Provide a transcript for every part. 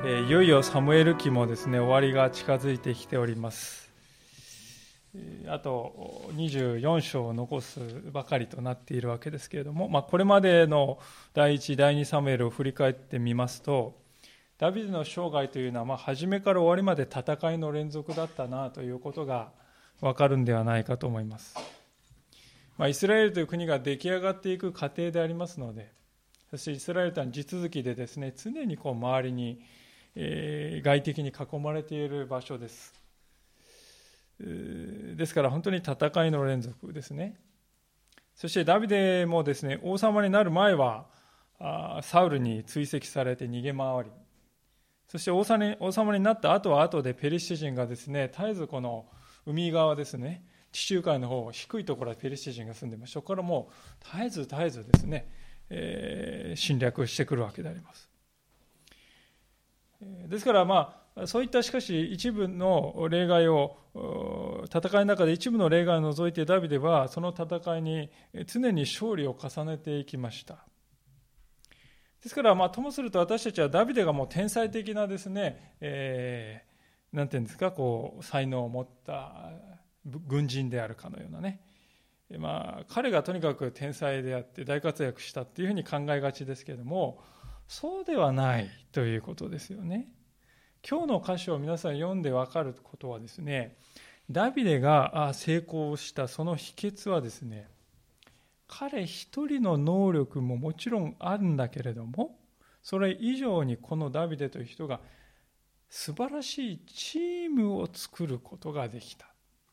いよいよサムエル記もですね、終わりが近づいてきております。あと24章を残すばかりとなっているわけですけれども、これまでの第1、第2サムエルを振り返ってみますと、ダビデの生涯というのは初めから終わりまで戦いの連続だったなということがわかるんではないかと思います。イスラエルという国が出来上がっていく過程でありますので、そしてイスラエルというのは地続きでですね、常に周りに外敵に囲まれている場所です。ですから本当に戦いの連続ですね。そしてダビデもですね、王様になる前はサウルに追跡されて逃げ回り、そして王様になった後は後でペリシテ人がですね、絶えずこの海側ですね、地中海の方低いところでペリシテ人が住んでいます。そこからもう絶えずですね、侵略してくるわけであります。ですからそういったしかし一部の例外を、戦いの中で一部の例外を除いてダビデはその戦いに常に勝利を重ねていきました。ですからともすると私たちはダビデがもう天才的なですね、なんていうんですか、才能を持った軍人であるかのようなね、彼がとにかく天才であって大活躍したっていうふうに考えがちですけれども、そうではないということですよね。今日の箇所を皆さん読んで分かることはですね、ダビデが成功したその秘訣はですね、彼一人の能力ももちろんあるんだけれども、それ以上にこのダビデという人が素晴らしいチームを作ることができた。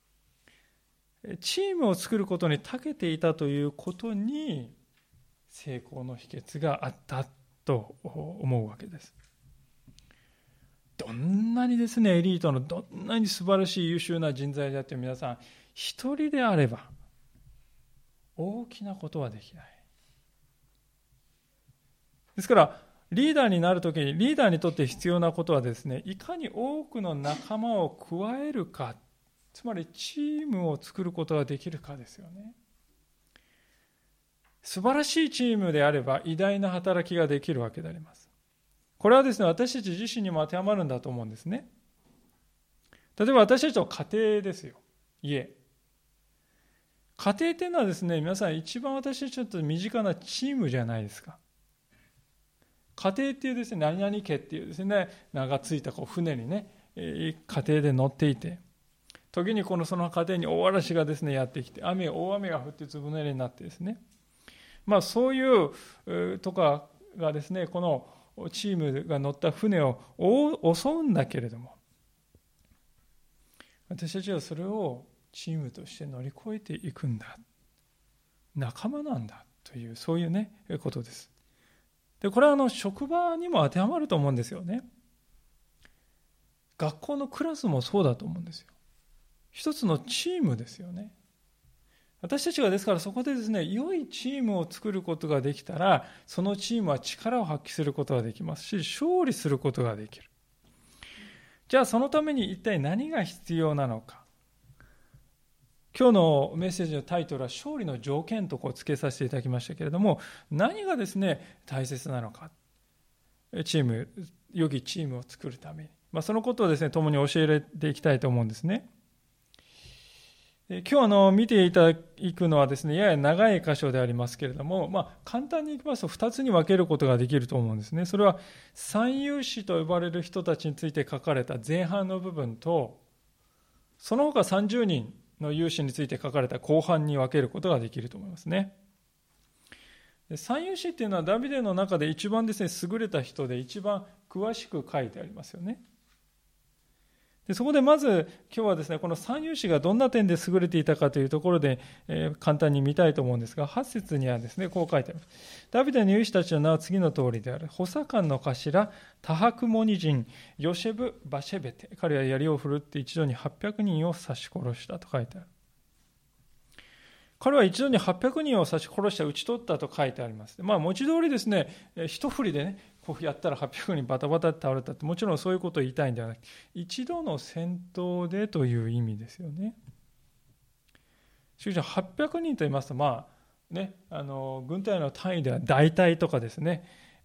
チームを作ることに長けていたということに成功の秘訣があったと思うわけです。どんなにですね、エリートのどんなに素晴らしい優秀な人材であって皆さん一人であれば大きなことはできない。ですからリーダーになるときにリーダーにとって必要なことはですね、いかに多くの仲間を加えるか、つまりチームを作ることができるかですよね。素晴らしいチームであれば偉大な働きができるわけであります。これはですね、私たち自身にも当てはまるんだと思うんですね。例えば私たちの家庭ですよ。家庭っていうのはですね、皆さん一番私たちと身近なチームじゃないですか。家庭っていうですね、何々家っていうですね、名がついた船にね、家庭で乗っていて、時にその家庭に大嵐がですねやってきて、大雨が降ってずぶ濡れになってですね、そういうとかがですね、このチームが乗った船を襲うんだけれども、私たちはそれをチームとして乗り越えていくんだ、仲間なんだという、そういうねことです。でこれは職場にも当てはまると思うんですよね。学校のクラスもそうだと思うんですよ。一つのチームですよね。私たちがですからそこでですね、良いチームを作ることができたら、そのチームは力を発揮することができますし、勝利することができる。じゃあそのために一体何が必要なのか。今日のメッセージのタイトルは勝利の条件と付けさせていただきましたけれども、何がですね大切なのか。良きチームを作るために、そのことをですね共に教えていきたいと思うんですね。今日見ていただくのはですね、やや長い箇所でありますけれども、簡単にいきますと2つに分けることができると思うんですね。それは三勇士と呼ばれる人たちについて書かれた前半の部分と、その他30人の勇士について書かれた後半に分けることができると思いますね。三勇士っていうのはダビデの中で一番ですね優れた人で一番詳しく書いてありますよね。でそこでまず今日はですね、この三勇士がどんな点で優れていたかというところで、簡単に見たいと思うんですが、8節にはですねこう書いてあります。ダビデの勇士たちの名は次の通りである。補佐官の頭タハクモニ人ヨシェブ・バシェベテ、彼は槍を振るって一度に800人を刺し殺したと書いてある。彼は一度に800人を刺し殺した、討ち取ったと書いてあります。文字通りですね、一振りでね、こうやったら800人バタバタって倒れたって、もちろんそういうことを言いたいんではなくて、一度の戦闘でという意味ですよね。しかし800人と言いますと、軍隊の単位では大隊とかですね、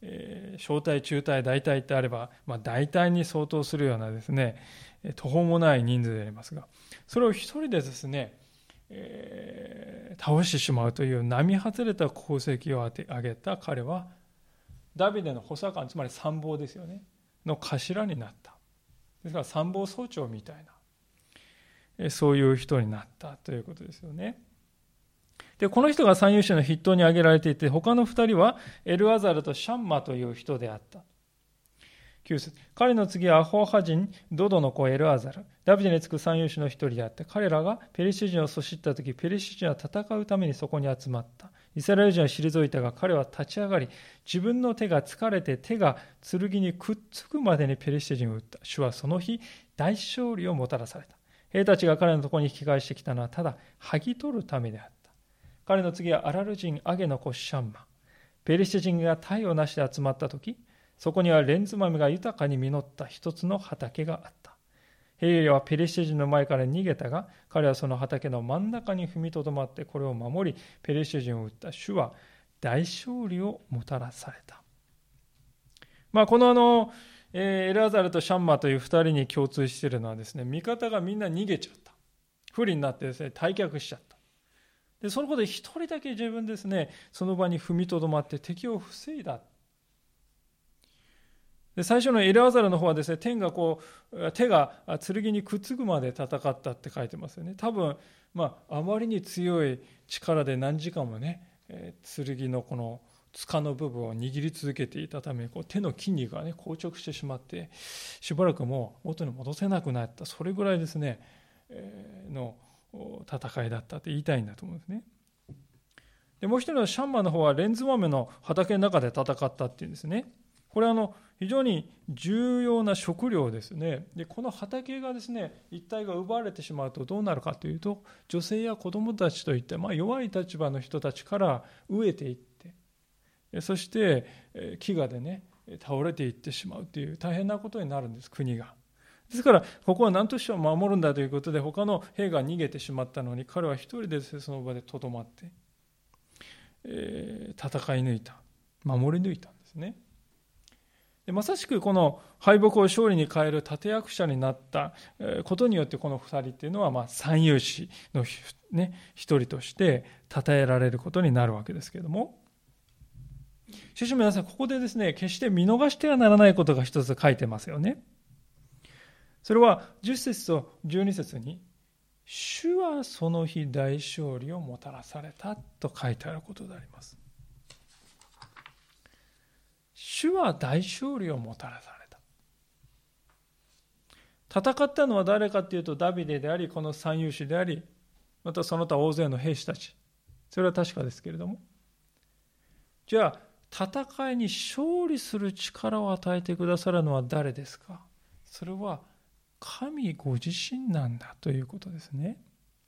小隊、中隊、大隊ってあれば、大隊に相当するようなですね、途方もない人数でありますが、それを一人でですね、倒してしまうという並外れた功績を挙げた彼は、ダビデの補佐官、つまり参謀ですよね、の頭になった。ですから参謀総長みたいな、そういう人になったということですよね。で、この人が三勇士の筆頭に挙げられていて、他の二人はエルアザルとシャンマという人であった。9節、彼の次はアホハ人ドドの子エルアザル、ダビデにつく三勇士の一人であって、彼らがペリシテ人を阻止ったとき、ペリシテ人は戦うためにそこに集まった。イスラエル人は退いたが、彼は立ち上がり、自分の手が疲れて手が剣にくっつくまでにペリシテ人を撃った。主はその日、大勝利をもたらされた。兵たちが彼のところに引き返してきたのは、ただ剥ぎ取るためであった。彼の次はアラル人アゲの子シャンマ。ペリシテ人が体をなしで集まったとき、そこにはレンズ豆が豊かに実った一つの畑があった。兵はペリシテ人の前から逃げたが、彼はその畑の真ん中に踏みとどまってこれを守り、ペリシテ人を撃った。主は大勝利をもたらされた。このエルアザルとシャンマという二人に共通しているのはですね、味方がみんな逃げちゃった。不利になってですね、退却しちゃった。で、そのことで一人だけ自分ですね、その場に踏みとどまって敵を防いだ。で、最初のエルアザルの方はですね、手が剣にくっつくまで戦ったって書いてますよね。多分、あまりに強い力で何時間もね、剣のこの柄の部分を握り続けていたため、手の筋肉がね、硬直してしまって、しばらくもう元に戻せなくなった。それぐらいですね、の戦いだったって言いたいんだと思うんですね。で、もう一人のシャンマの方はレンズ豆の畑の中で戦ったっていうんですね。これは非常に重要な食料ですね。で、この畑がですね、一帯が奪われてしまうとどうなるかというと、女性や子供たちといった、弱い立場の人たちから飢えていって、そして飢餓でね、倒れていってしまうという大変なことになるんです、国が。ですから、ここは何としても守るんだということで、他の兵が逃げてしまったのに、彼は一人でその場でとどまって、戦い抜いた、守り抜いたんですね。で、まさしくこの敗北を勝利に変える立役者になったことによって、この二人っていうのは三勇士の一人として称えられることになるわけですけれども、しかし皆さん、ここでですね、決して見逃してはならないことが一つ書いてますよね。それは10節と12節に、主はその日大勝利をもたらされたと書いてあることであります。主は大勝利をもたらされた。戦ったのは誰かというと、ダビデであり、この三勇士であり、またその他大勢の兵士たち。それは確かですけれども、じゃあ戦いに勝利する力を与えてくださるのは誰ですか。それは神ご自身なんだということですね。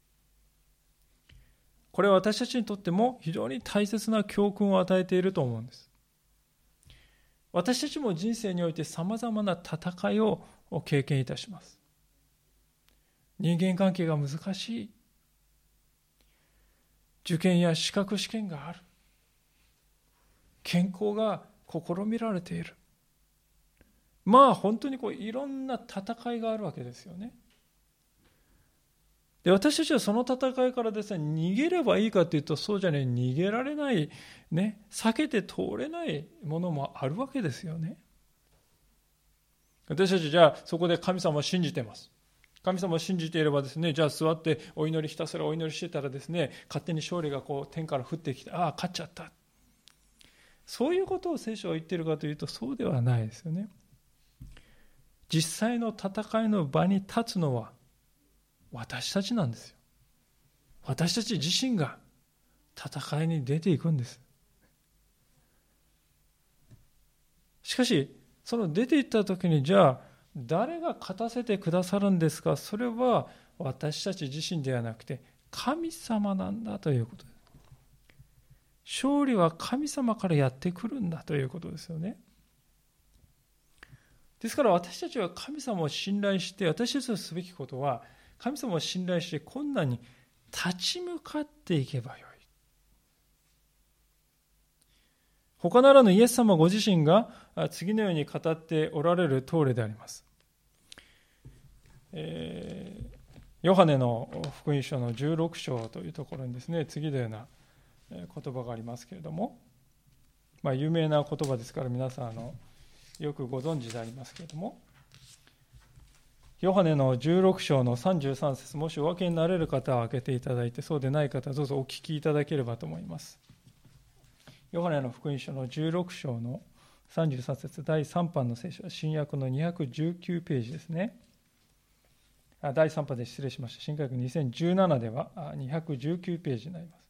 これは私たちにとっても非常に大切な教訓を与えていると思うんです。私たちも人生においてさまざまな戦いを経験いたします。人間関係が難しい。受験や資格試験がある。健康が試みられている。本当にいろんな戦いがあるわけですよね。で、私たちはその戦いからですね、逃げればいいかというと、そうじゃね、逃げられない、避けて通れないものもあるわけですよね。私たちじゃあそこで神様を信じてます。神様を信じていればですね、じゃあ座ってお祈りひたすらお祈りしてたらですね、勝手に勝利が天から降ってきて、勝っちゃった。そういうことを聖書は言っているかというと、そうではないですよね。実際の戦いの場に立つのは私たちなんですよ。私たち自身が戦いに出ていくんです。しかし、その出ていった時に、じゃあ誰が勝たせてくださるんですか。それは私たち自身ではなくて神様なんだということです。勝利は神様からやってくるんだということですよね。ですから私たちは神様を信頼して、私たちがすべきことは神様を信頼して困難に立ち向かっていけばよい。 他ならぬイエス様ご自身が次のように語っておられる通りであります。ヨハネの福音書の16章というところにですね、次のような言葉がありますけれども、有名な言葉ですから皆さんよくご存知でありますけれども、ヨハネの16章の33節、もしお分けになれる方は開けていただいて、そうでない方はどうぞお聞きいただければと思います。ヨハネの福音書の16章の33節、第3版の聖書は新約の219ページですね。第3版で失礼しました。新科学2017では219ページになります。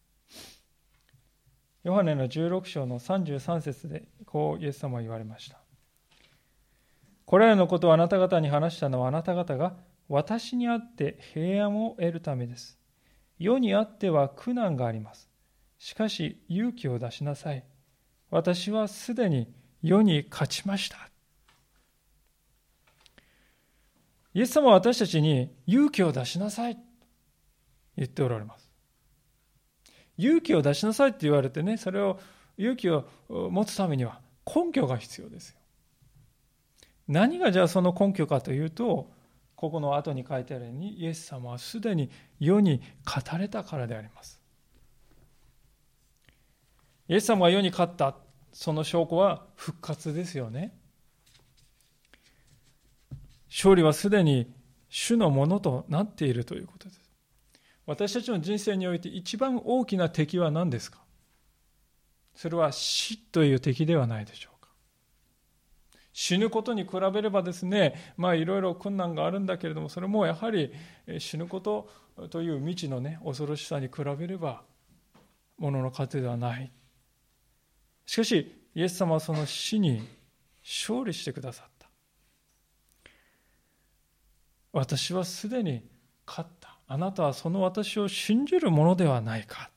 ヨハネの16章の33節でこうイエス様は言われました。これらのことをあなた方に話したのは、あなた方が私にあって平安を得るためです。世にあっては苦難があります。しかし勇気を出しなさい。私はすでに世に勝ちました。イエス様は私たちに勇気を出しなさいと言っておられます。勇気を出しなさいって言われてね、それを勇気を持つためには根拠が必要ですよ。何がじゃあその根拠かというと、ここの後に書いてあるように、イエス様はすでに世に語れたからであります。イエス様が世に勝った、その証拠は復活ですよね。勝利はすでに主のものとなっているということです。私たちの人生において一番大きな敵は何ですか？それは死という敵ではないでしょうか。死ぬことに比べればですね、いろいろ困難があるんだけれども、それもやはり死ぬことという未知のね、恐ろしさに比べればものの糧ではない。しかしイエス様はその死に勝利してくださった。私はすでに勝った。あなたはその私を信じるものではないか。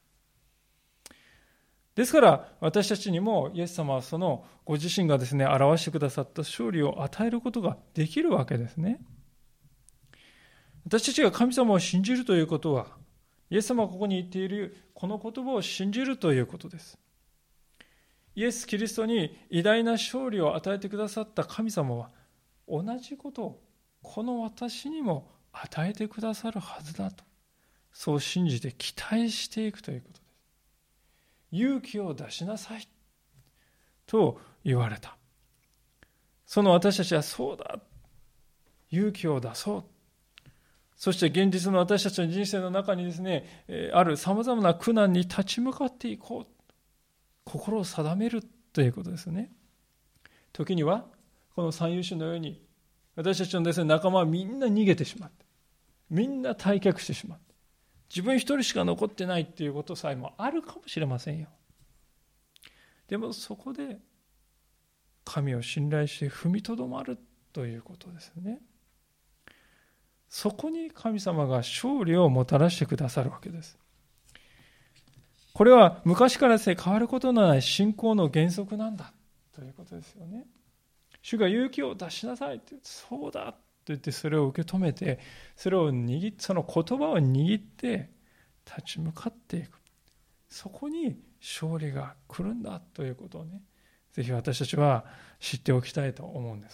ですから私たちにもイエス様はそのご自身がですね、表してくださった勝利を与えることができるわけですね。私たちが神様を信じるということは、イエス様がここに言っているこの言葉を信じるということです。イエス・キリストに偉大な勝利を与えてくださった神様は、同じことをこの私にも与えてくださるはずだと、そう信じて期待していくということです。勇気を出しなさいと言われた。その私たちはそうだ、勇気を出そう。そして現実の私たちの人生の中にですね、あるさまざまな苦難に立ち向かっていこう。心を定めるということですね。時にはこの三遊士のように、私たちのですね、仲間はみんな逃げてしまって、みんな退却してしまって、自分一人しか残ってないっていうことさえもあるかもしれませんよ。でもそこで神を信頼して踏みとどまるということですね。そこに神様が勝利をもたらしてくださるわけです。これは昔から変わることのない信仰の原則なんだということですよね。主が勇気を出しなさいって、そうだと言ってそれを受け止めて、その言葉を握って立ち向かっていく。そこに勝利が来るんだということをね、ぜひ私たちは知っておきたいと思うんです。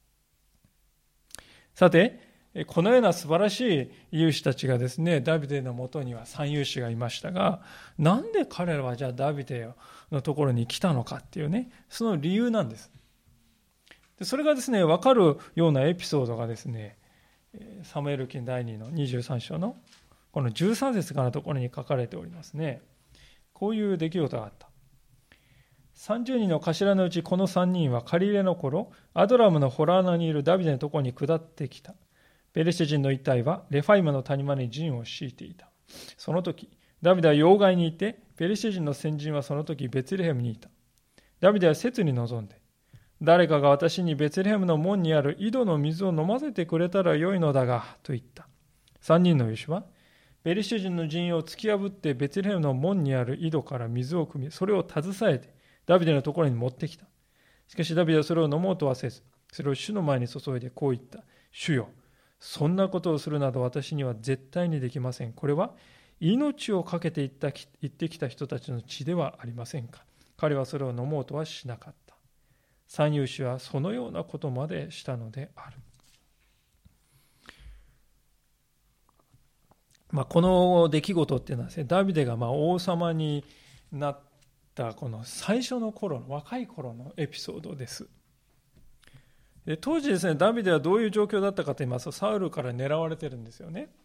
さて、このような素晴らしい勇士たちがですね、ダビデのもとには3勇士がいましたが、なんで彼らはじゃあダビデのところに来たのかっていうね、その理由なんです。でそれがですね、分かるようなエピソードがですね、サムエル記第2の23章のこの13節からのところに書かれておりますね。こういう出来事があった。30人の頭のうちこの3人は借り入れの頃、アドラムのホラー穴にいるダビデのところに下ってきた。ペリシテ人の一隊はレファイムの谷間に陣を敷いていた。その時、ダビデは要害にいて、ペリシテ人の先人はその時ベツレヘムにいた。ダビデは切に望んで、誰かが私にベツレヘムの門にある井戸の水を飲ませてくれたらよいのだが、と言った。3人の勇士は、ペリシテ人の陣を突き破ってベツレヘムの門にある井戸から水を汲み、それを携えてダビデのところに持ってきた。しかしダビデはそれを飲もうとはせず、それを主の前に注いでこう言った。主よ、そんなことをするなど私には絶対にできません。これは命を懸けて行ってきた人たちの血ではありませんか。 彼はそれを飲もうとはしなかった。三勇士はそのようなことまでしたのである。この出来事っていうのはですね、ダビデが王様になったこの最初の頃の若い頃のエピソードです。で当時ですね、ダビデはどういう状況だったかと言いますと、サウルから狙われてるんですよね。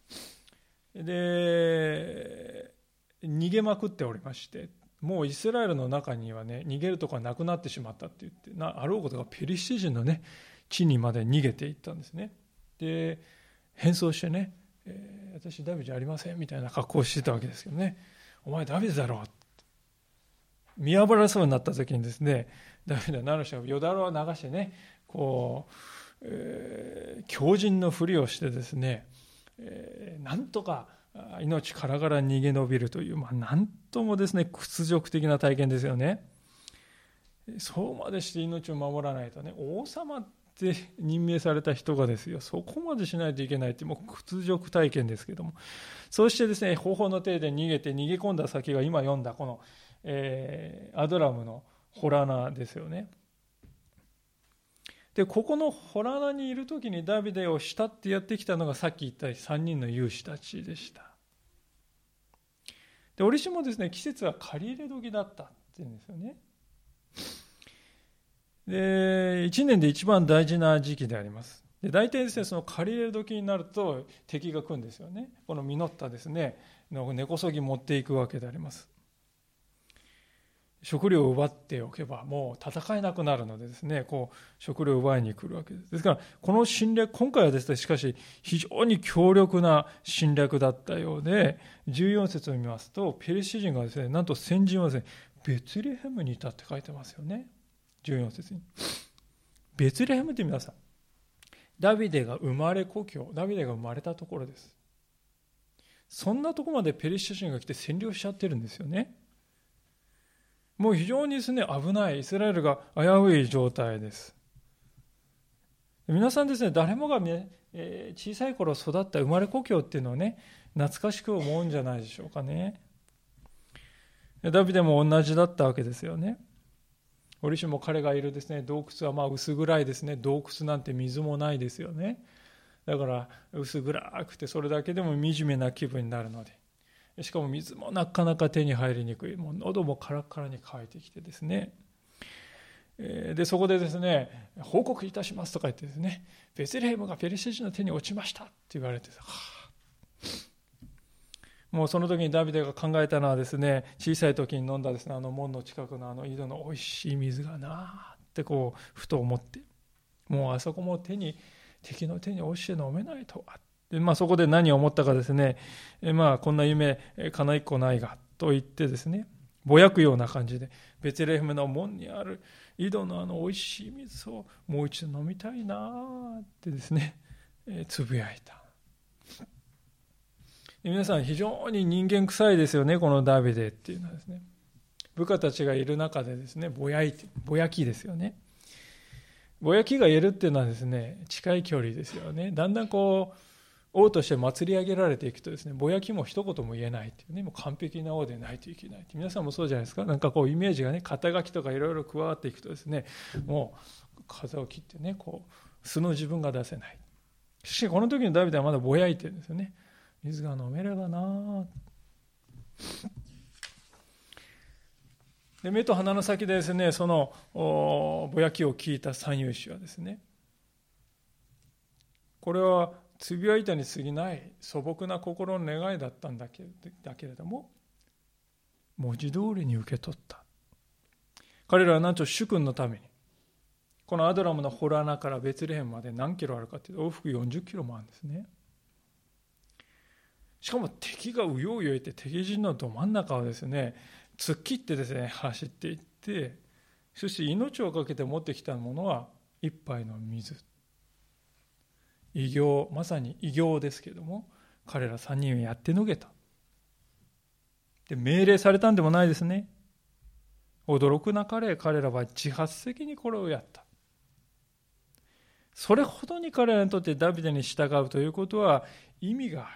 で逃げまくっておりまして、もうイスラエルの中にはね、逃げるところがなくなってしまったって言って、あろうことがペリシテ人のね地にまで逃げていったんですね。で変装してね、私ダビデじゃありませんみたいな格好をしてたわけですけどね、お前ダビデだろうって見破られそうになった時にですね、ダビデは何をしたか、よだれを流してね、強靭のふりをしてですね、なんとか命からがら逃げ延びるという、なんともですね屈辱的な体験ですよね。そうまでして命を守らないとね、王様って任命された人がですよ、そこまでしないといけないって、もう屈辱体験ですけども、そうしてですね、方法の手で逃げ込んだ先が今読んだこの、アドラムのホラナですよね。でここのホラナにいる時にダビデを慕ってやってきたのがさっき言った3人の勇士たちでした。で折しもですね、季節は刈り入れ時だったっていうんですよね。で1年で一番大事な時期であります。で大体ですね、その刈り入れ時になると敵が来るんですよね。この実ったですねの根こそぎ持っていくわけであります。食料を奪っておけばもう戦えなくなるのでですね、食料を奪いに来るわけです。ですからこの侵略、今回はですね、しかし非常に強力な侵略だったようで、14節を見ますと、ペリシテ人がですね、なんと先人はですね、ベツレヘムにいたって書いてますよね。14節にベツレヘムって皆さん、ダビデが生まれ故郷、ダビデが生まれたところです。そんなところまでペリシテ人が来て占領しちゃってるんですよね。もう非常にですね、危ない、イスラエルが危うい状態です。皆さんですね、誰もが、小さい頃育った生まれ故郷っていうのをね、懐かしく思うんじゃないでしょうかね。ダビデも同じだったわけですよね。折しも彼がいるですね、洞窟は薄暗いですね。洞窟なんて水もないですよね。だから薄暗くて、それだけでも惨めな気分になるので、しかも水もなかなか手に入りにくい、もう喉もカラカラに乾いてきてですね、でそこでですね、報告いたしますとか言ってですね、ベツレヘムがペリシテ人の手に落ちましたって言われて、もうその時にダビデが考えたのはですね、小さい時に飲んだですね、門の近くの井戸のおいしい水がなってふと思って、もうあそこも敵の手に落ちて飲めないとは。でそこで何を思ったかですね、こんな夢叶いっこないがと言ってですね、ぼやくような感じで、ベツレヘムの門にある井戸のおいしい水をもう一度飲みたいなってですね、つぶやいた。皆さん非常に人間臭いですよね、このダビデっていうのはですね。部下たちがいる中でですね、ぼやきですよね。ぼやきが言えるっていうのはですね、近い距離ですよね。だんだん王として祭り上げられていくとですね、ぼやきも一言も言えないっていうね、もう完璧な王でないといけないって、皆さんもそうじゃないですか。なんかイメージがね、肩書きとかいろいろ加わっていくとですね、もう風を切ってね、素の自分が出せない。しかしこの時のダビデはまだぼやいてるんですよね。水が飲めればな。で目と鼻の先でですね、そのぼやきを聞いた三勇士はですね、これはつぶやいたに過ぎない素朴な心の願いだったんだけれども、文字通りに受け取った。彼らはなんと主君のために、このアドラムのホラナからベツレヘムまで何キロあるかというと、往復40キロもあるんですね。しかも敵がうようよいて、敵陣のど真ん中をですね、突っ切ってですね、走っていって、そして命をかけて持ってきたものは一杯の水。偉業、まさに偉業ですけれども、彼ら3人をやってのけた。で命令されたんでもないですね。驚くなかれ、彼らは自発的にこれをやった。それほどに彼らにとってダビデに従うということは意味がある。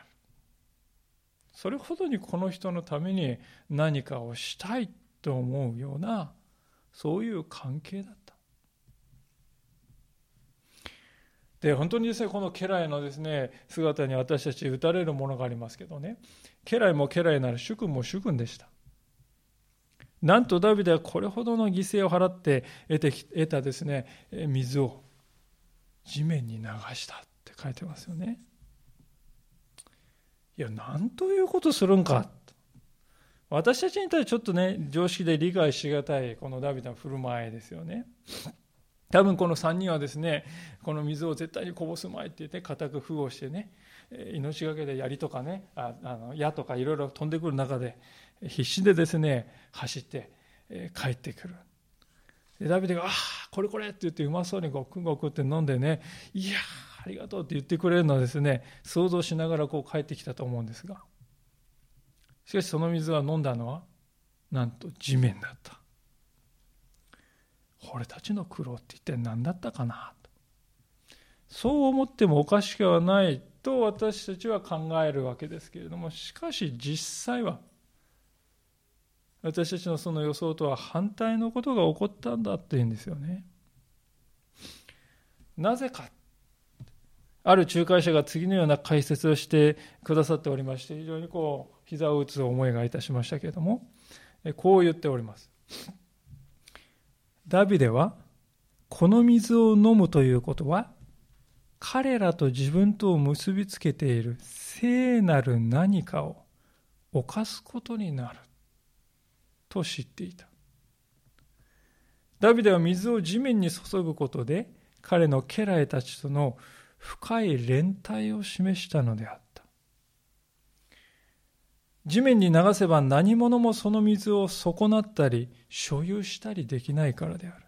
それほどにこの人のために何かをしたいと思うようなそういう関係だった。で、本当にですね、この家来のですね、姿に私たち打たれるものがありますけどね、家来も家来なら主君も主君でした。なんとダビデはこれほどの犠牲を払って得たですね、水を地面に流したって書いてますよね。いや、なんということするんか。私たちにとってちょっとね、常識で理解しがたいこのダビデの振る舞いですよね。多分この3人はですね、この水を絶対にこぼすまいって言って固く封をしてね、命がけで槍とかね、矢とかいろいろ飛んでくる中で必死でですね、走って帰ってくる。でダビデがこれこれって言ってうまそうにごくごくって飲んでね、いやありがとうって言ってくれるのはですね、想像しながらこう帰ってきたと思うんですが、しかしその水は飲んだのはなんと地面だった。俺たちの苦労って一体何だったかなと、そう思ってもおかしくはないと私たちは考えるわけですけれども、しかし実際は私たちのその予想とは反対のことが起こったんだっていうんですよね。なぜか、ある仲介者が次のような解説をしてくださっておりまして、非常に膝を打つ思いがいたしましたけれども、こう言っております。ダビデはこの水を飲むということは、彼らと自分とを結びつけている聖なる何かを犯すことになると知っていた。ダビデは水を地面に注ぐことで彼の家来たちとの深い連帯を示したのであった。地面に流せば何者もその水を損なったり所有したりできないからである。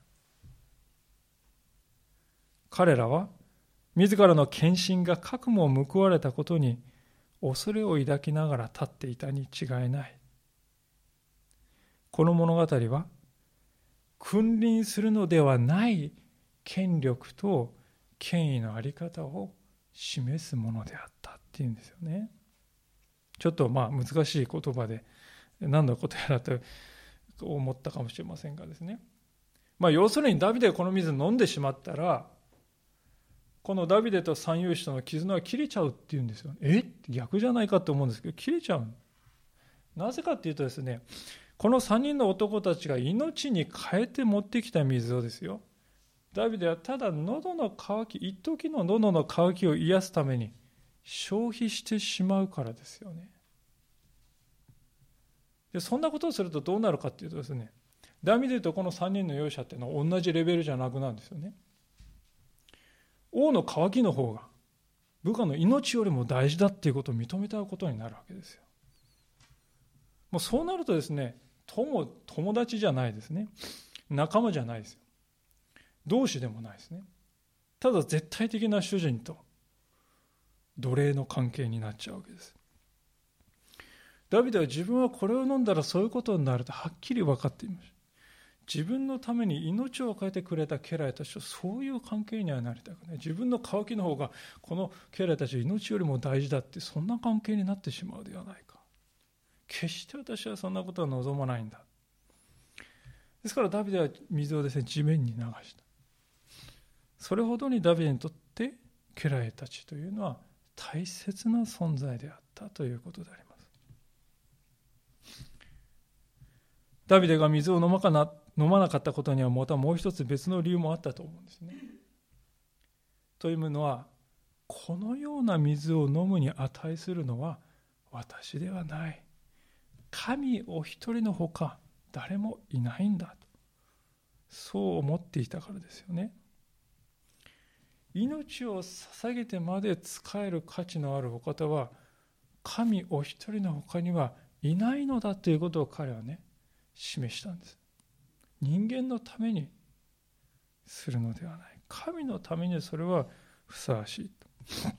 彼らは自らの献身がかくも報われたことに恐れを抱きながら立っていたに違いない。この物語は君臨するのではない権力と権威のあり方を示すものであったっていうんですよね。ちょっと難しい言葉で何のことやらと思ったかもしれませんがですね、要するにダビデがこの水を飲んでしまったら、このダビデと三勇士との絆は切れちゃうっていうんですよ。逆じゃないかと思うんですけど、切れちゃう。なぜかっていうとですね、この3人の男たちが命に変えて持ってきた水をですよ、ダビデはただ喉の渇き、一時の喉の渇きを癒すために消費してしまうからですよね。でそんなことをするとどうなるかっていうとですね、ダビデとこの3人の勇者っていうのは同じレベルじゃなくなるんですよね。王の渇きの方が部下の命よりも大事だっていうことを認めたことになるわけですよ。もうそうなるとですね、友達じゃないですね。仲間じゃないですよ。同志でもないですね。ただ絶対的な主人と奴隷の関係になっちゃうわけです。ダビデは自分はこれを飲んだらそういうことになるとはっきり分かっています。自分のために命を変えてくれた家来たちとそういう関係にはなりたくない。自分の渇きの方がこの家来たち命よりも大事だって、そんな関係になってしまうではないか。決して私はそんなことは望まないんだ。ですからダビデは水をですね、地面に流した。それほどにダビデにとって家来たちというのは大切な存在であったということであります。ダビデが水を飲まなかったことにはまたもう一つ別の理由もあったと思うんですね。というのは、このような水を飲むに値するのは私ではない。神お一人のほか誰もいないんだと、そう思っていたからですよね。命を捧げてまで仕える価値のあるお方は神お一人のほかにはいないのだということを彼はね、示したんです。人間のためにするのではない、神のためにそれはふさわしいと。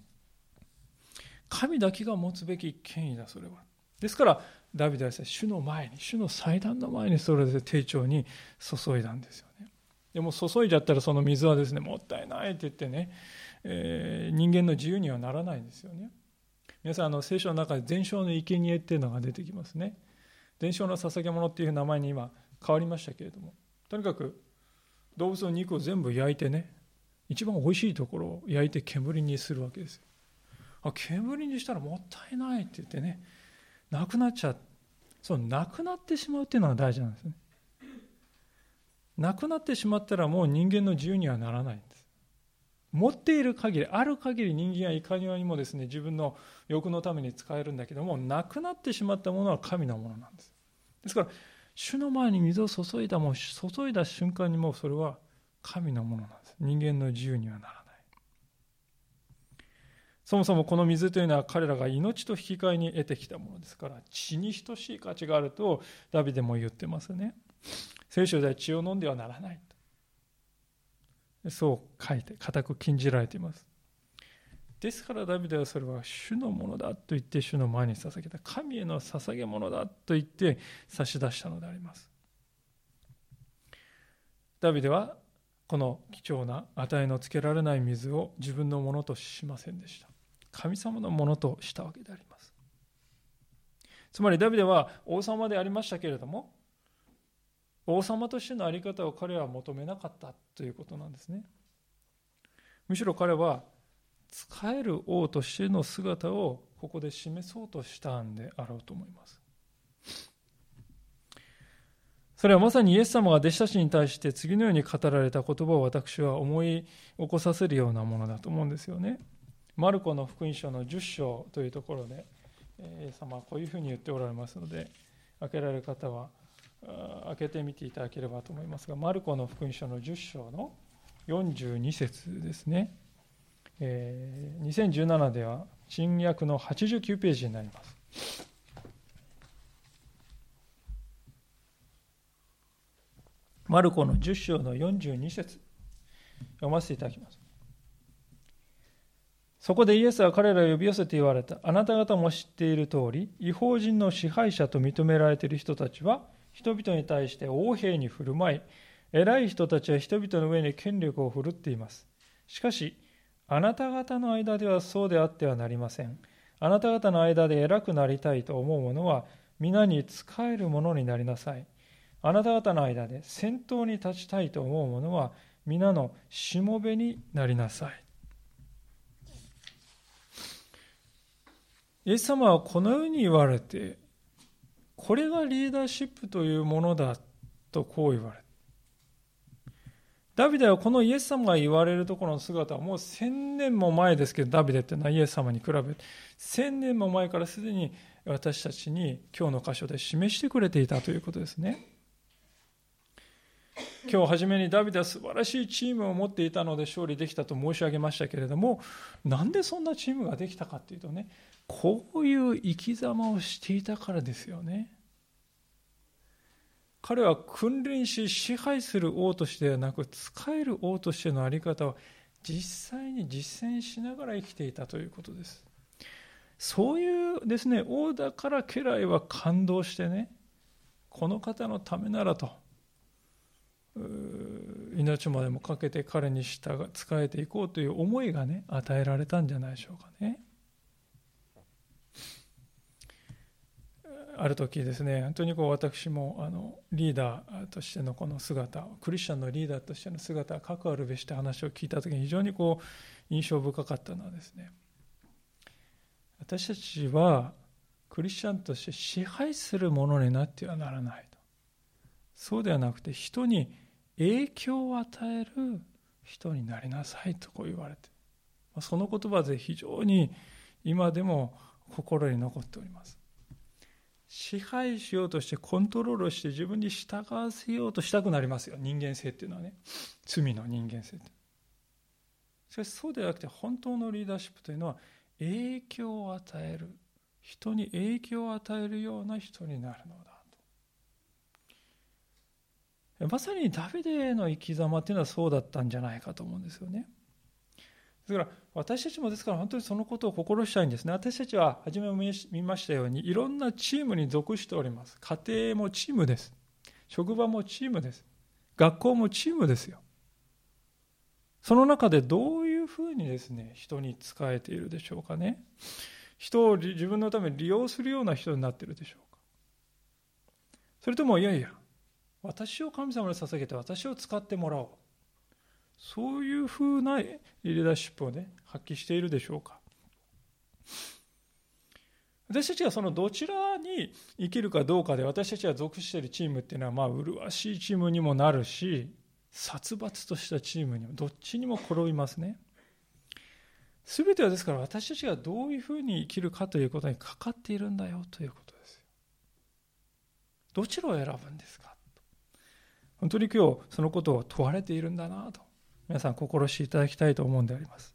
神だけが持つべき権威だ、それは。ですからダビデはですね、主の祭壇の前にそれで丁重に注いだんですよね。でも注いじゃったらその水はですね、もったいないって言ってね、人間の自由にはならないんですよね。皆さん聖書の中で全焼の生贄っていうのが出てきますね。全焼の捧げ物っていう名前に今変わりましたけれども、 とにかく動物の肉を全部焼いてね、一番美味しいところを焼いて煙にするわけですよ。煙にしたらもったいないって言ってね、なくなっちゃう。なくなってしまうっていうのが大事なんですね。なくなってしまったらもう人間の自由にはならないんです。持っている限り、ある限り人間はいかにもですね、自分の欲のために使えるんだけども、なくなってしまったものは神のものなんです。ですから、主の前に水を注いだ瞬間にもうそれは神のものなんです。人間の自由にはならない。そもそもこの水というのは彼らが命と引き換えに得てきたものですから、血に等しい価値があるとダビデも言ってますね。聖書では血を飲んではならないと、そう書いて固く禁じられています。ですからダビデはそれは主のものだと言って主の前に捧げた、神への捧げ物だと言って差し出したのであります。ダビデはこの貴重な値のつけられない水を自分のものとしませんでした。神様のものとしたわけであります。つまりダビデは王様でありましたけれども、王様としての在り方を彼は求めなかったということなんですね。むしろ彼は仕える王としての姿をここで示そうとしたんであろうと思います。それはまさにイエス様が弟子たちに対して次のように語られた言葉を私は思い起こさせるようなものだと思うんですよね。マルコの福音書の10章というところで、イエス様はこういうふうに言っておられますので、開けられる方は開けてみていただければと思いますが、マルコの福音書の10章の42節ですね。2017では新約の89ページになります。マルコの10章の42節読ませていただきます。そこでイエスは彼らを呼び寄せて言われた。あなた方も知っている通り、異邦人の支配者と認められている人たちは、人々に対して横柄に振る舞い、偉い人たちは人々の上に権力を振るっています。しかし、あなた方の間ではそうであってはなりません。あなた方の間で偉くなりたいと思う者は、皆に仕える者になりなさい。あなた方の間で先頭に立ちたいと思う者は、皆のしもべになりなさい。イエス様はこのように言われて、これがリーダーシップというものだとこう言われる。ダビデはこのイエス様が言われるところの姿はもう1000年も前ですけど、ダビデっていうのはイエス様に比べて1000年も前からすでに私たちに今日の箇所で示してくれていたということですね。今日初めにダビデは素晴らしいチームを持っていたので勝利できたと申し上げましたけれども、なんでそんなチームができたかというとね、こういう生き様をしていたからですよね。彼は君臨し支配する王としてではなく、仕える王としての在り方を実際に実践しながら生きていたということです。そういうですね、王だから家来は感動してね、この方のためならと命までもかけて彼に仕えていこうという思いがね、与えられたんじゃないでしょうかね。ある時ですね、本当に私もリーダーとしてのこの姿、クリスチャンのリーダーとしての姿、かくあるべしという話を聞いた時に非常に印象深かったのはですね、私たちはクリスチャンとして支配するものになってはならないと。そうではなくて人に影響を与える人になりなさいとこう言われて、その言葉で非常に今でも心に残っております。支配しようとしてコントロールして自分に従わせようとしたくなりますよ、人間性っていうのはね、罪の人間性って。しかしそうではなくて、本当のリーダーシップというのは影響を与える、人に影響を与えるような人になるのだと。まさにダビデの生き様というのはそうだったんじゃないかと思うんですよね。ですから私たちもですから本当にそのことを心したいんですね。私たちは初めも見ましたようにいろんなチームに属しております。家庭もチームです。職場もチームです。学校もチームですよ。その中でどういうふうにですね、人に仕えているでしょうかね。人を自分のために利用するような人になっているでしょうか。それともいやいや、 私を神様に捧げて私を使ってもらおう。そういうふうなリーダーシップをね、発揮しているでしょうか。私たちがそのどちらに生きるかどうかで、私たちが属しているチームっていうのは、麗しいチームにもなるし、殺伐としたチームにも、どっちにも転びますね。すべてはですから、私たちがどういうふうに生きるかということにかかっているんだよということですよ。どちらを選ぶんですか。本当に今日そのことを問われているんだなと、皆さん心していただきたいと思うんであります。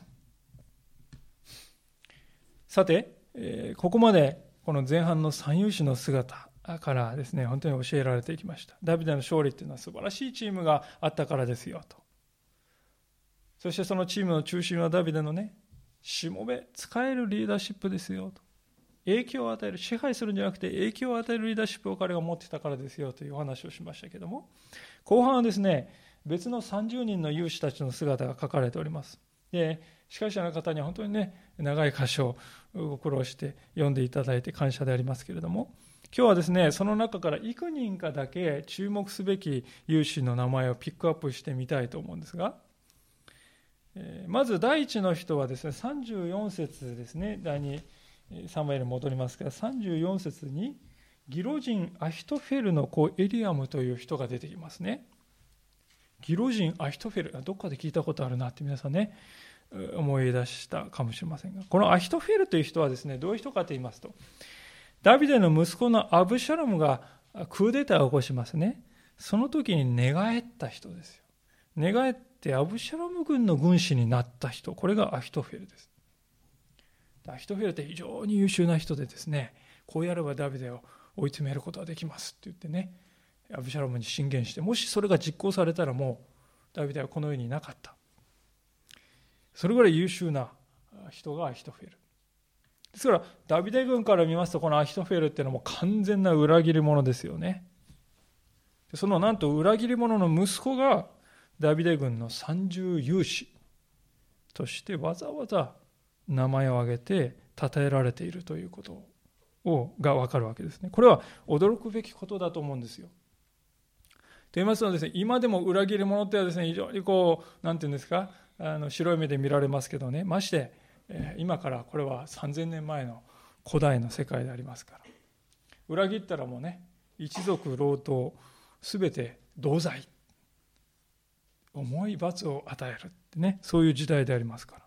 さて、ここまでこの前半の三勇士の姿からですね、本当に教えられていきました。ダビデの勝利っていうのは素晴らしいチームがあったからですよと。そしてそのチームの中心はダビデのね、しもべ、使えるリーダーシップですよと。影響を与える、支配するんじゃなくて影響を与えるリーダーシップを彼が持っていたからですよというお話をしましたけども、後半はですね、別の30人の勇士たちの姿が書かれております。で、司会者の方には本当にね、長い箇所をご苦労して読んでいただいて感謝でありますけれども、今日はですね、その中から幾人かだけ注目すべき勇士の名前をピックアップしてみたいと思うんですが、まず第一の人はですね、34節ですね、第2サムエルに戻りますが、34節にギロ人アヒトフェルの子エリアムという人が出てきますね。ギロ人アヒトフェル、どっかで聞いたことあるなって皆さんね、思い出したかもしれませんが、このアヒトフェルという人はですね、どういう人かと言いますと、ダビデの息子のアブシャロムがクーデターを起こしますね。その時に寝返った人ですよ。寝返ってアブシャロム軍の軍師になった人、これがアヒトフェルです。アヒトフェルって非常に優秀な人でですね、こうやればダビデを追い詰めることができますって言ってね、アブシャロムに進言して、もしそれが実行されたらもうダビデはこの世にいなかった。それぐらい優秀な人がアヒトフェルですから、ダビデ軍から見ますと、このアヒトフェルっていうのはもう完全な裏切り者ですよね。そのなんと裏切り者の息子がダビデ軍の30勇士としてわざわざ名前を挙げて称えられているということが分かるわけですね。これは驚くべきことだと思うんですよ。と言いますのはですね、今でも裏切り者ってはですね、非常になんていうんですか、白い目で見られますけどね、まして、今からこれは3000年前の古代の世界でありますから、裏切ったらもうね、一族郎党すべて同罪、重い罰を与えるってね、そういう時代でありますから。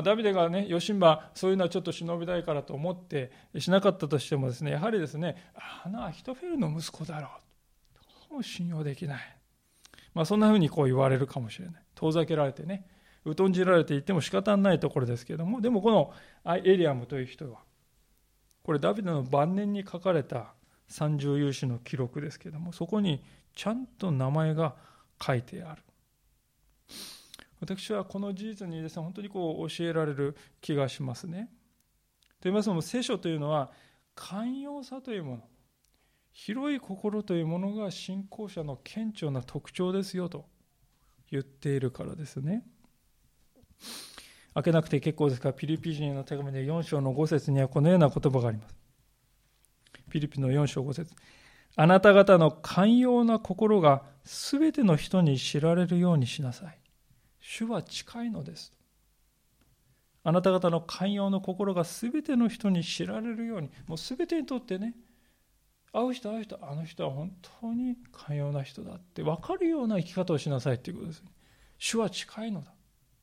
ダビデがね、よしんばそういうのはちょっと忍びたいからと思ってしなかったとしてもですね、やはりですね、あのアヒトフェルの息子だろう、もう信用できない。そんなふうに言われるかもしれない。遠ざけられてね、疎んじられていても仕方ないところですけれども、でもこのエリアムという人は、これダビデの晩年に書かれた30勇士の記録ですけれども、そこにちゃんと名前が書いてある。私はこの事実にですね、本当に教えられる気がしますね。と言いますのも、聖書というのは寛容さというもの、広い心というものが信仰者の顕著な特徴ですよと言っているからですね。開けなくて結構ですから、ピリピ人の手紙で4章の5節にはこのような言葉があります。ピリピの4章5節、あなた方の寛容な心がすべての人に知られるようにしなさい。主は近いのです。あなた方の寛容の心がすべての人に知られるように、もうすべてにとってね、会う人、あの人は本当に寛容な人だって分かるような生き方をしなさいということです。主は近いのだ。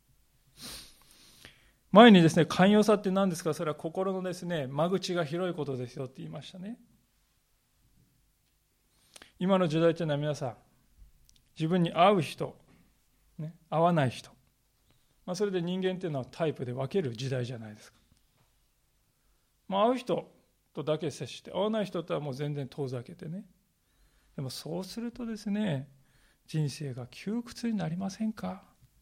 前にですね、寛容さって何ですか。それは心のですね、間口が広いことですよって言いましたね。今の時代というのは皆さん、自分に合う人、合わない人、それで人間というのはタイプで分ける時代じゃないですか。合う人とだけ接して、合わない人とはもう全然遠ざけてね。でもそうするとですね、人生が窮屈になりませんか。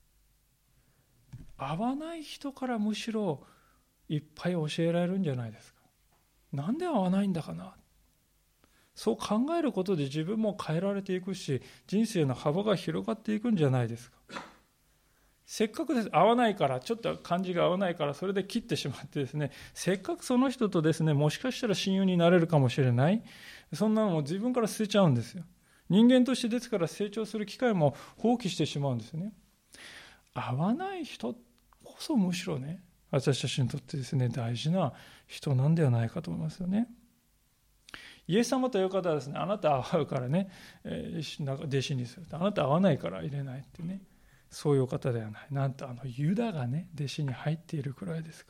合わない人からむしろいっぱい教えられるんじゃないですか。なんで合わないんだかな。そう考えることで自分も変えられていくし、人生の幅が広がっていくんじゃないですか。せっかくです、合わないから、ちょっと感じが合わないから、それで切ってしまってですね、せっかくその人とですね、もしかしたら親友になれるかもしれない、 そんなのも自分から捨てちゃうんですよ。人間としてですから成長する機会も放棄してしまうんですね。合わない人こそむしろね、私たちにとってですね、大事な人なんではないかと思いますよね。イエス様という方はですね、あなた会うからね、弟子にすると、あなた会わないから入れないってね、そういう方ではない。なんとユダがね、弟子に入っているくらいですから。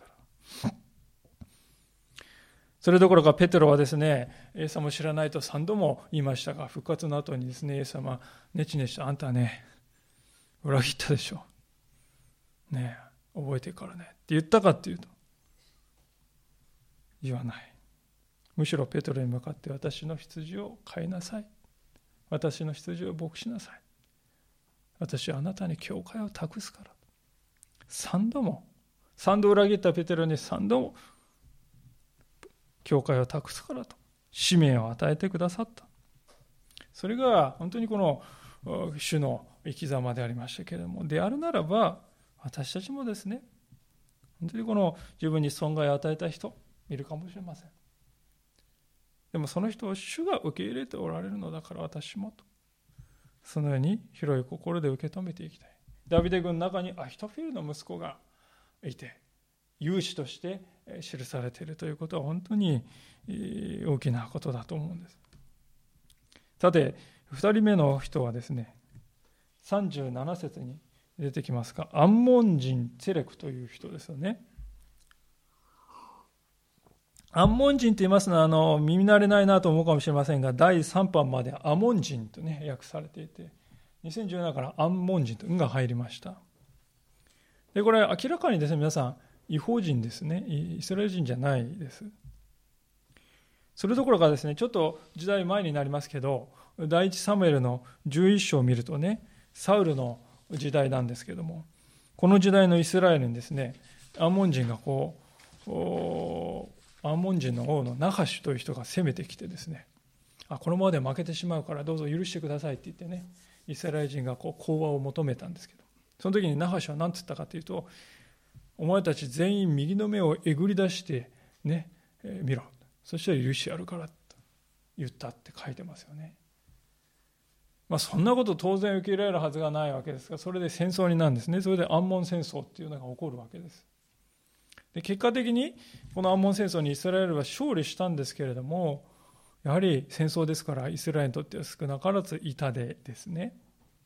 それどころかペテロはですね、イエス様を知らないと3度も言いましたが、復活の後にですね、イエス様、ねちねちと、あんたはね、裏切ったでしょ。ねえ、覚えてからね。って言ったかっていうと、言わない。むしろペテロに向かって、私の羊を飼いなさい。私の羊を牧しなさい。私はあなたに教会を託すから。3度裏切ったペテロに3度も教会を託すからと使命を与えてくださった。それが本当にこの主の生き様でありましたけれども、であるならば私たちもですね、本当にこの自分に損害を与えた人いるかもしれません。でもその人を主が受け入れておられるのだから私もと、そのように広い心で受け止めていきたい。ダビデ軍の中にアヒトフェルの息子がいて、勇士として記されているということは本当に大きなことだと思うんです。さて、2人目の人はですね、37節に出てきますが、アンモン人ツェレクという人ですよね。アンモン人と言いますのは耳慣れないなと思うかもしれませんが、第3版までアモン人とね訳されていて、2017年からアンモン人とが入りました。でこれ明らかにですね、皆さん異邦人ですね。イスラエル人じゃないです。それどころかですね、ちょっと時代前になりますけど、第一サムエルの11章を見るとね、サウルの時代なんですけども、この時代のイスラエルにですね、アンモン人がアンモン人の王のナハシュという人が攻めてきてですね、このままで負けてしまうからどうぞ許してくださいって言ってね、イスラエル人が講和を求めたんですけど、その時にナハシュは何て言ったかというと、お前たち全員右の目をえぐり出してね、見ろ。そしたら許してやるからと言ったって書いてますよね。そんなこと当然受け入れられるはずがないわけですが、それで戦争になるんですね。それでアンモン戦争っていうのが起こるわけです。で結果的にこのアンモン戦争にイスラエルは勝利したんですけれども、やはり戦争ですからイスラエルにとっては少なからず痛手ですね。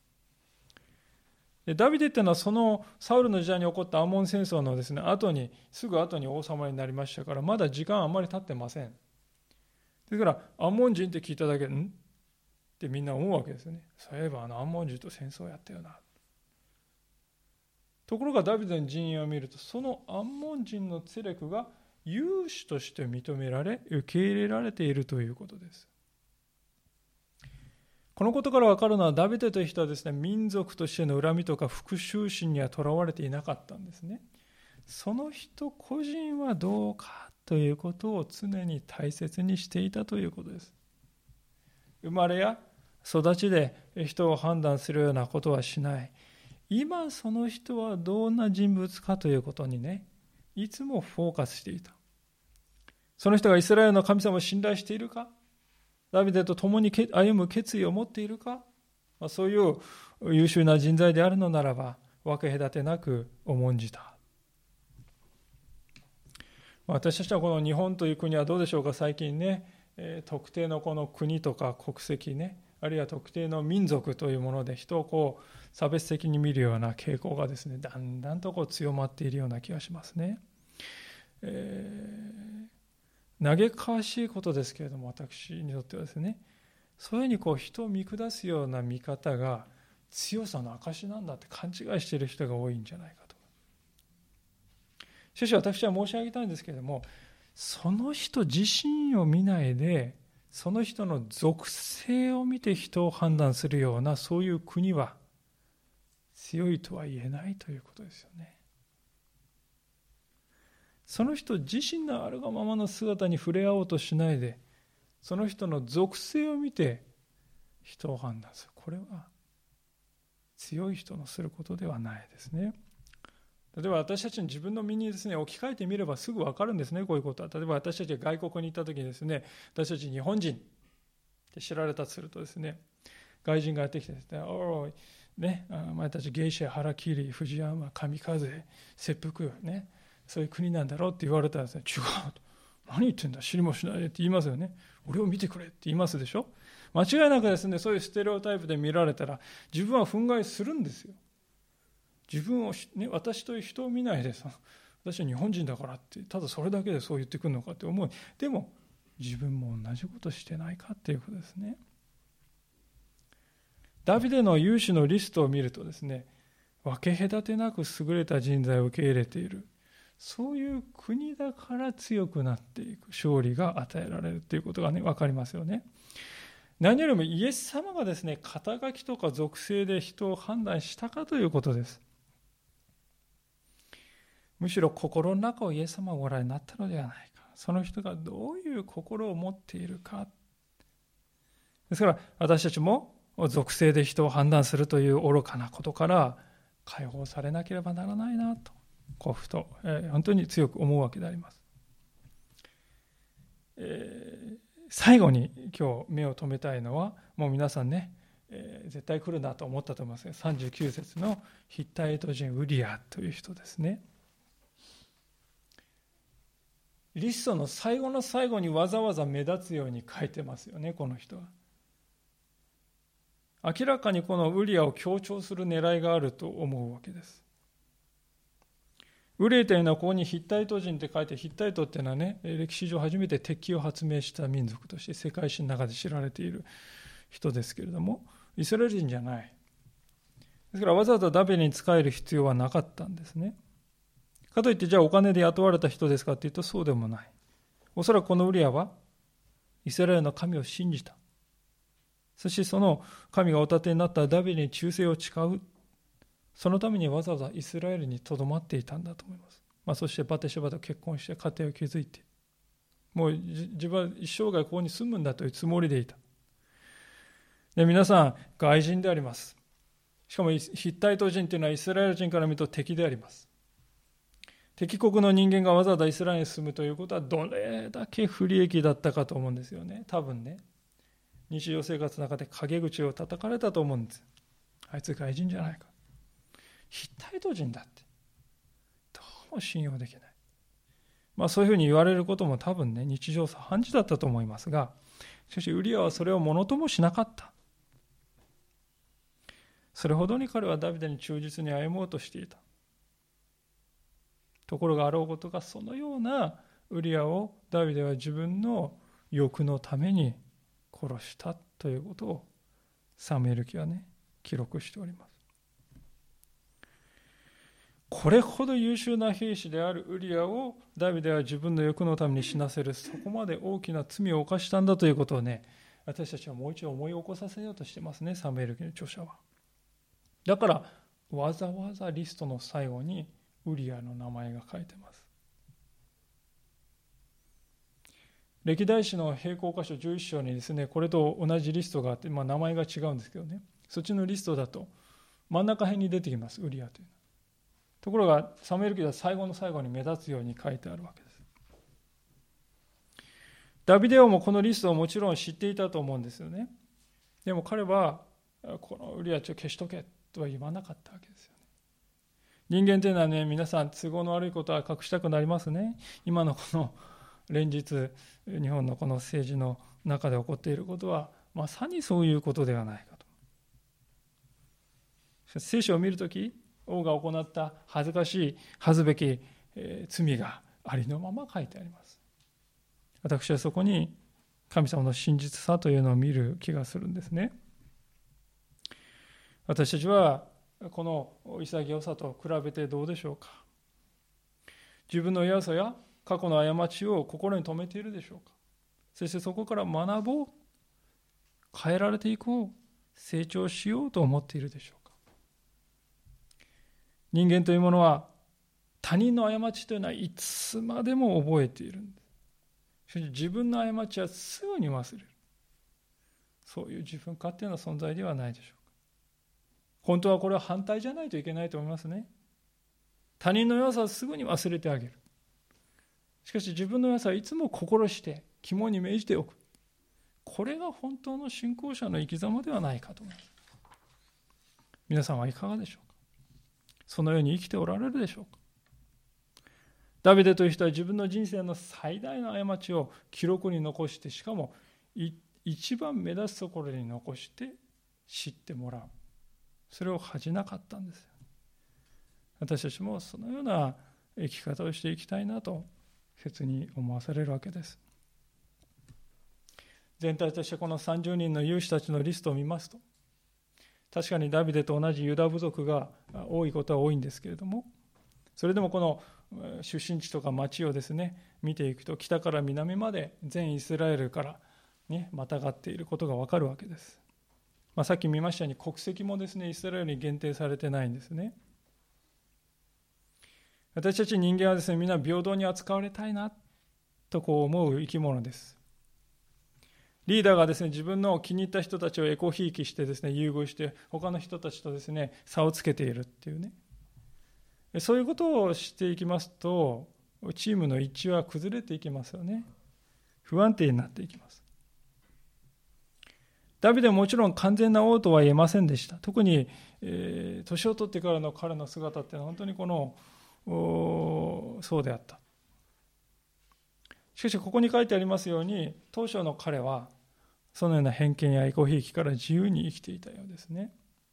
でダビデっていうのはそのサウルの時代に起こったアンモン戦争のですねすぐ後に王様になりましたから、まだ時間あんまり経ってません。ですからアンモン人って聞いただけでってみんな思うわけですよね。そういえばアンモン人と戦争をやったよな。ところがダビデの陣営を見ると、そのアンモン人のツェレクが勇士として認められ受け入れられているということです。このことから分かるのは、ダビデという人はですね、民族としての恨みとか復讐心にはとらわれていなかったんですね。その人個人はどうかということを常に大切にしていたということです。生まれや育ちで人を判断するようなことはしない。今その人はどんな人物かということにね、いつもフォーカスしていた。その人がイスラエルの神様を信頼しているか、ダビデと共に歩む決意を持っているか、そういう優秀な人材であるのならば分け隔てなく重んじた。私たちはこの日本という国はどうでしょうか。最近ね、特定のこの国とか国籍ね、あるいは特定の民族というもので人を差別的に見るような傾向がですね、だんだんと強まっているような気がしますね。嘆かわしいことですけれども、私にとってはですね、そういうふうに人を見下すような見方が強さの証なんだって勘違いしている人が多いんじゃないかと。しかし私は申し上げたいんですけれども、その人自身を見ないで、その人の属性を見て人を判断するようなそういう国は強いとは言えないということですよね。その人自身のあるがままの姿に触れ合おうとしないで、その人の属性を見て人を判断する。これは強い人のすることではないですね。例えば私たちの自分の身にですね、置き換えてみればすぐ分かるんですね、こういうことは。例えば私たちが外国に行った時にですね、私たち日本人で知られたとするとですね、外人がやってきてですね、おい、ね、お前たちゲイシャ、ハラキリ、藤山、神風、切腹、ね、そういう国なんだろうって言われたらですね、違うと。何言ってんだ、知りもしないでって言いますよね。俺を見てくれって言いますでしょ。間違いなくですね、そういうステレオタイプで見られたら、自分は憤慨するんですよ。自分を、ね、私という人を見ないでさ、私は日本人だからって、ただそれだけでそう言ってくるのかって思う。でも、自分も同じことしてないかっていうことですね。ダビデの勇士のリストを見るとですね、分け隔てなく優れた人材を受け入れている。そういう国だから強くなっていく勝利が与えられるということがね、分かりますよね。何よりもイエス様がですね、肩書きとか属性で人を判断したかということです。むしろ心の中をイエス様がご覧になったのではないか。その人がどういう心を持っているか。ですから私たちも属性で人を判断するという愚かなことから解放されなければならないなと、こうふと、本当に強く思うわけであります。最後に今日目を留めたいのは、もう皆さんね、絶対来るなと思ったと思いますが、39節のヒッタイト人ウリアという人ですね。リストの最後の最後にわざわざ目立つように書いてますよね、この人は。明らかにこのウリアを強調する狙いがあると思うわけです。ウリアというのはここにヒッタイト人って書いて、ヒッタイトっていうのはね、歴史上初めて鉄器を発明した民族として世界史の中で知られている人ですけれども、イスラエル人じゃない。ですからわざわざダビデに仕える必要はなかったんですね。かといってじゃあお金で雇われた人ですかっていうとそうでもない。おそらくこのウリアはイスラエルの神を信じた。そしてその神がお立てになったダビデに忠誠を誓う。そのためにわざわざイスラエルにとどまっていたんだと思います。そしてバテシェバと結婚して家庭を築いて、もう自分は一生涯ここに住むんだというつもりでいた。で、皆さん外人であります。しかもヒッタイト人というのはイスラエル人から見ると敵であります。敵国の人間がわざわざイスラエルに住むということはどれだけ不利益だったかと思うんですよね。多分ね、日常生活の中で陰口を叩かれたと思うんです。あいつ外人じゃないか。ヒッタイト人だって。どうも信用できない。そういうふうに言われることも多分ね、日常茶飯事だったと思いますが、しかしウリアはそれをものともしなかった。それほどに彼はダビデに忠実に歩もうとしていた。ところがあろうことが、そのようなウリアをダビデは自分の欲のために殺したということをサムエル記はね、記録しております。これほど優秀な兵士であるウリアをダビデは自分の欲のために死なせる、そこまで大きな罪を犯したんだということをね、私たちはもう一度思い起こさせようとしてますね、サムエル記の著者は。だからわざわざリストの最後にウリアの名前が書いてます。歴代史の並行箇所11章にですね、これと同じリストがあって、名前が違うんですけどね、そっちのリストだと真ん中辺に出てきます、ウリアというのは。ところがサムエル記では最後の最後に目立つように書いてあるわけです。ダビデ王もこのリストをもちろん知っていたと思うんですよね。でも彼はこのウリアを消しとけとは言わなかったわけですよね。人間というのはね、皆さん都合の悪いことは隠したくなりますね。今のこの連日日本のこの政治の中で起こっていることはまさにそういうことではないかと。聖書を見るとき、王が行った恥ずかしい恥ずべき罪がありのまま書いてあります。私はそこに神様の真実さというのを見る気がするんですね。私たちはこの潔さと比べてどうでしょうか。自分の弱さや過去の過ちを心に留めているでしょうか。そしてそこから学ぼう、変えられていこう、成長しようと思っているでしょうか。人間というものは他人の過ちというのはいつまでも覚えているんです。しかし自分の過ちはすぐに忘れる。そういう自分勝手な存在ではないでしょうか。本当はこれは反対じゃないといけないと思いますね。他人の弱さをすぐに忘れてあげる。しかし自分の弱さはいつも心して肝に銘じておく。 これが本当の信仰者の生き様ではないかと思います。皆さんはいかがでしょうか。そのように生きておられるでしょうか。ダビデという人は自分の人生の最大の過ちを記録に残して、しかも一番目立つところに残して知ってもらう。それを恥じなかったんですよ。私たちもそのような生き方をしていきたいなと切に思わされるわけです。全体としてこの30人の勇士たちのリストを見ますと、確かにダビデと同じユダ部族が多いことは多いんですけれども、それでもこの出身地とか町をですね見ていくと、北から南まで全イスラエルからねまたがっていることが分かるわけです。さっき見ましたように国籍もですねイスラエルに限定されてないんですね。私たち人間はですね、みんな平等に扱われたいなと思う生き物です。リーダーがですね、自分の気に入った人たちをエコひいきしてですね、優遇して他の人たちとですね、差をつけているっていうね。そういうことをしていきますと、チームの一致は崩れていきますよね。不安定になっていきます。ダビデはもちろん完全な王とは言えませんでした。特に、年を取ってからの彼の姿って本当にそうであった。しかしここに書いてありますように、当初の彼はそのような偏見やエコひいきから自由に生きていたようですね。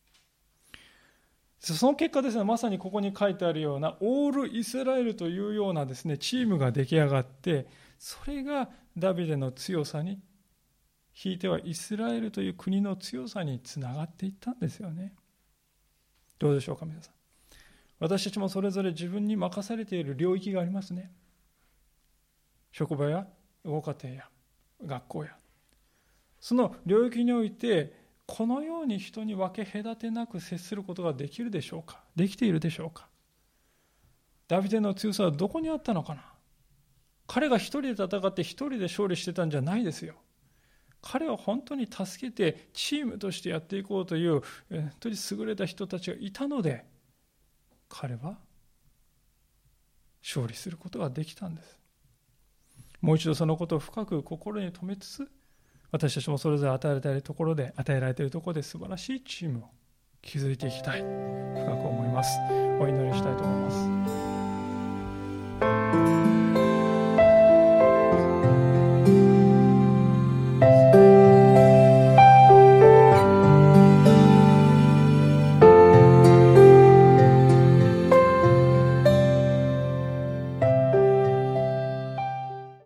その結果ですね、まさにここに書いてあるようなオールイスラエルというようなですねチームが出来上がって、それがダビデの強さに、ひいてはイスラエルという国の強さにつながっていったんですよね。どうでしょうか皆さん。私たちもそれぞれ自分に任されている領域がありますね。職場やご家庭や学校や、その領域においてこのように人に分け隔てなく接することができるでしょうか。できているでしょうか。ダビデの強さはどこにあったのかな。彼が一人で戦って一人で勝利してたんじゃないですよ。彼は本当に助けてチームとしてやっていこうという本当に優れた人たちがいたので、彼は勝利することができたんです。もう一度そのことを深く心に留めつつ、私たちもそれぞれ与えられているところで素晴らしいチームを築いていきたい、深く思います。お祈りしたいと思います。